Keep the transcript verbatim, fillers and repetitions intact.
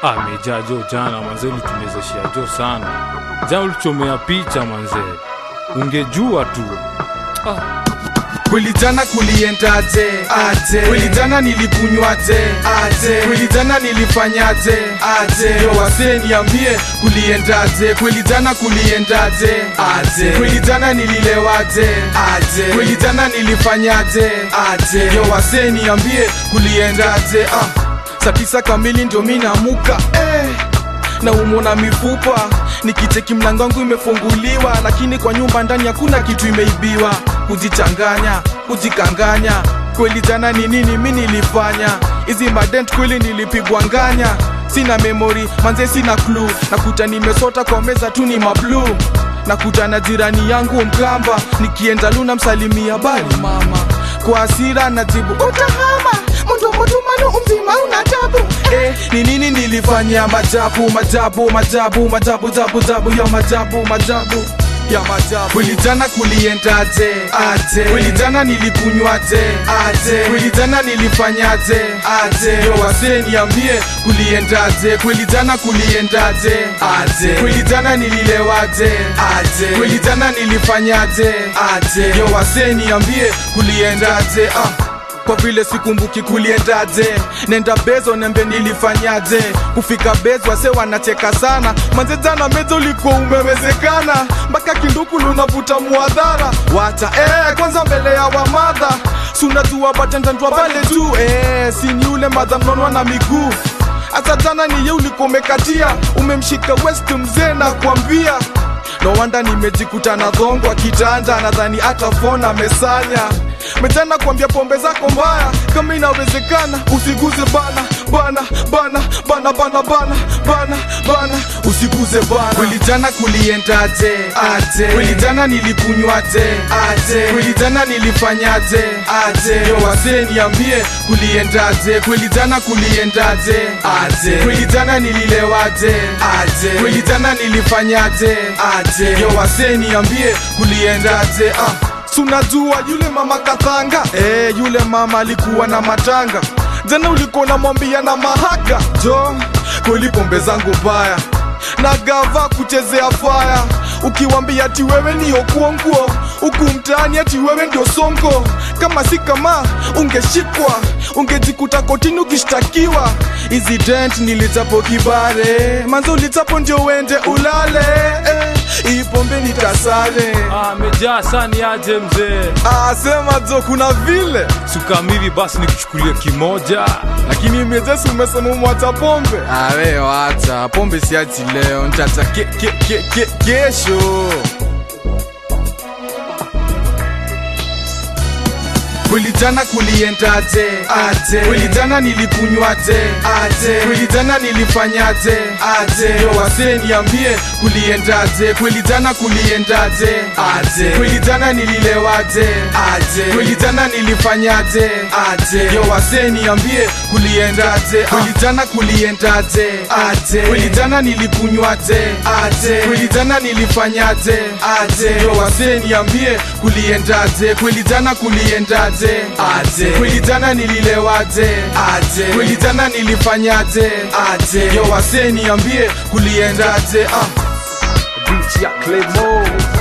Ah, meja jo jana manze ulitumezeshia jo sana. Jana ulichomea picha manze. Ungejua tu. Ah. Kweli jana kuliendaje? Aje. Kweli jana nilikunywaje? Aje. Kweli jana nilifanyaje? Aje. Yo wase niambie kuliendaje? Kweli jana kuliendaje? Aje. Kweli jana nililewaje? Aje. Kweli jana nilifanyaje? Aje. Yo wase niambie kuliendaje? Ah. Saa tisa kamili ndio mimi namuka. Eh. Na umona mifupa nikicheki mlango wangu imefunguliwa, lakini kwa nyumba ndani hakuna kitu imeibiwa. Kujichanganya, kujikanganya, kweli jana ni nini mimi nilifanya? Hizi madent kweli nilipigwa nganya. Sina memory, manze sina clue. Nakuta nimesota kwa meza tu ni mablu. Nakuta na jirani yangu Mkamba, nikienda luna msalimia bali mama. Kwa hasira najibu utahama, mundu mudu manu umzima unatabu. Eh, ni nini nilifanya? Majabu, majabu, majabu, majabu, jabu, jabu, ya majabu, majabu, ya majabu. Kweli jana kuliendaje? Aje. Kweli jana nilikunywaje? Aje. Kweli jana nilifanyaje? Aje. Yo wase niambie kuliendaje? Kweli jana kuliendaje? Aje. Kweli jana nililewaje? Aje. Kweli jana nilifanyaje? Aje. Yo wase niambie kuliendaje? Ah. Kwa vile sikumbuki kuliendaje, nenda bezo nembe nilifanyaje. Kufika bezo wase wanacheka sana, manze jana mezo ulikuwa umewezekana. Mbaka kinduku lunavuta muadhara. Wacha eh kwanza mbele ya wamadha, sunajua batendandwa pale tu. Eh sini ule madha mnonwa na miguu. Asa jana ni ye ulikuwa umekatia, umemshika west mzee na kuambia. No wanda nimejikuta na dhongo wa kitanda, nadhani hata phone amesanya. Mejana kuambia pombe zako mbaya, kama inawezekana usiguze bana, bana, bana, bana, bana, bana, bana, bana, usiguze bana. Kweli jana kuliendaje? Aje. Kweli jana nilikunywaje? Aje. Kweli jana nilifanyaje? Aje. Yo wase niambie kuliendaje? Kweli jana kuliendaje? Aje. Kweli jana nililewaje? Aje. Kweli jana nilifanyaje? Aje. Yo wase niambie kuliendaje? Ah. Sunajua yule mama Kathanga, eh yule mama alikuwa na matanga. Jana ulikuwa unamwambia na mahaka jo, kweli pombe zangu baya na gava kuchezea fire. Ukiwambia ati wewe ni okuonguo, huku mtaani ati wewe ndio songo. Kama si kama ungeshikwa, ungejikuta kotini ukishtakiwa. Hizi dent nilitapo kibare, manzo ulitapo ndio uende ulale. Eh, hii pombe nitasare. Ah, meja sana aje mzee. Ah, sema zo kuna vile Sukamili basi nikuchukulie kimoja. Lakini mezesi umesema umwacha pombe. Ah, wewe wacha pombe, siachi leo, nitaacha ke, ke, ke, ke, kesho. Kweli jana kuliendaje? Aje. Kweli jana nilikunywaje? Aje. Kweli jana nilifanyaje? Aje. Yo wase niambie kuliendaje? Kweli jana kuliendaje? Aje. Kweli jana nililewaje? Aje. Kweli jana nilifanyaje? Aje. Yo wase niambie kuliendaje? Kweli jana kuliendaje? Aje. Kweli jana nilikunywaje? Aje. Kweli jana nilifanyaje? Aje. Yo wase niambie kuliendaje? Kweli jana kuliendaje? Aje. Kweli jana nililewaje? Aje. Kweli jana nilifanyaje? Aje. Yo wase niambie kuliendaje? Ah. Beach ya Claymore.